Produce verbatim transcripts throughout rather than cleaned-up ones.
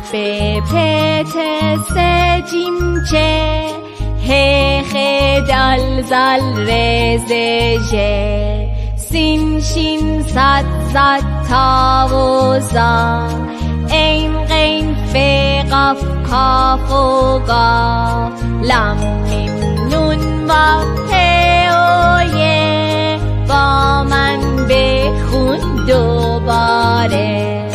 ب پ ت س جیم چه ه خ دال زال ر ز ژ سین شین صاد ضاد تا و ظا عین غین ف قاف کاف و قاف لام میم نون واو ه و ی با من بخون دوباره.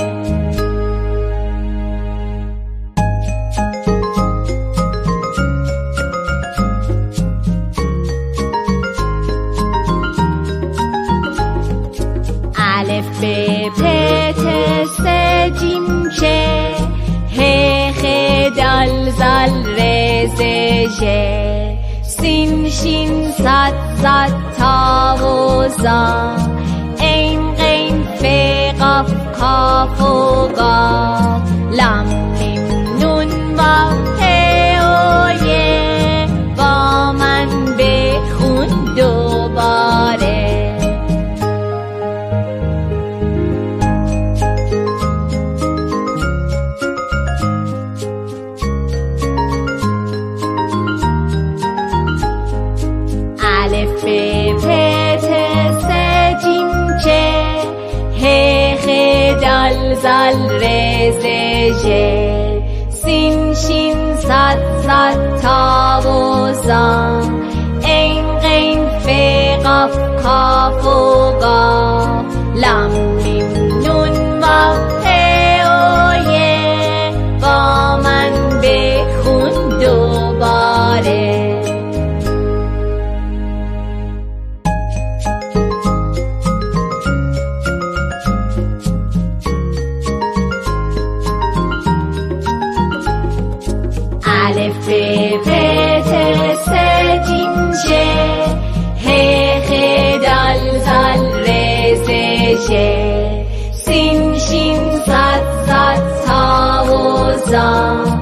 الف ب پ ت س جیم چه ه خ دال زال ر ز ژ سین شین صاد ضاد تا و ظا عین غین ف قاف کاف و قاف لام میم نون واو ه و ی با من بخون دوباره. الف ب پ ت س جیم چه ه خ دال زال ر ز ژ سین شین صاد ضاد تا و ظا عین غین ف قاف کاف و قاف لام میم نون واو ه و ی با من بخون دوباره. الف ب پ ت س جیم چه ه خ دال زال ر ز ژ سین شین صاد ضاد تا و ظا